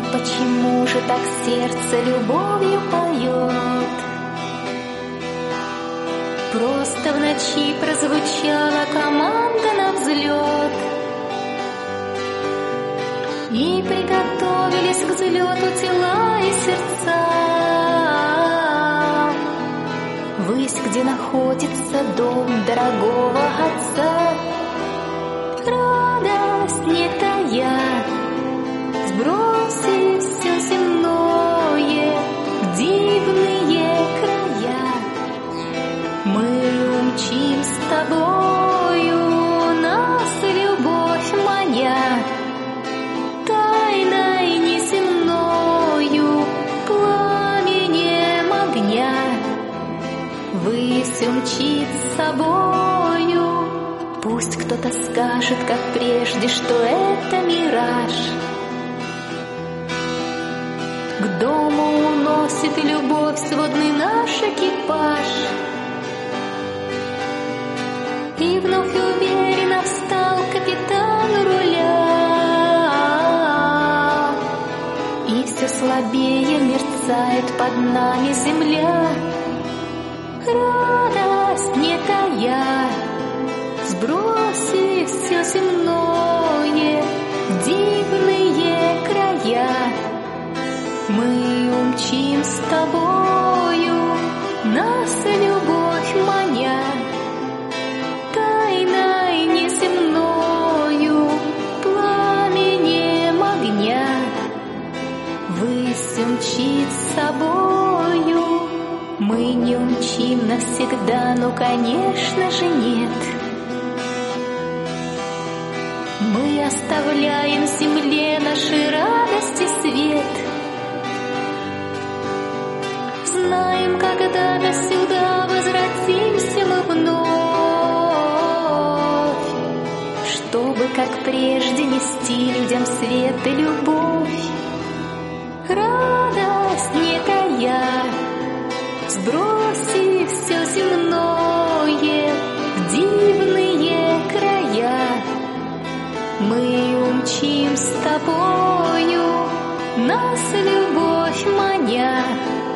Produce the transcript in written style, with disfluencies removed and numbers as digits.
почему же так сердце любовью поет? Просто в ночи прозвучала команда на взлет, и приготовились к взлету тела и сердца. Ввысь, где находится дом дорогого отца. Радость не тая, сбросив все земное в дивные края, мы умчим с тобою, нас любовь маня, тайной неземною, пламенем огня. Высь умчит с собою. Пусть кто-то скажет, как прежде, что это мираж. К дому уносит любовь сводный наш экипаж. И вновь уверенно встал капитан руля, и все слабее мерцает под нами земля. Радость не тая, сбросив все земное в дивные края, мы умчим с тобою, нас любовь маня, тайной неземною, пламенем огня. Высь умчит с собою. Мы не умчим навсегда, но, конечно же, нет. Мы оставляем земле наши радости свет. Знаем, когда-то сюда возвратимся мы вновь, чтобы, как прежде, нести людям свет и любовь. Радость не тая, сбросив все земное в дивные края, мы умчим с тобою, нас любовь маня,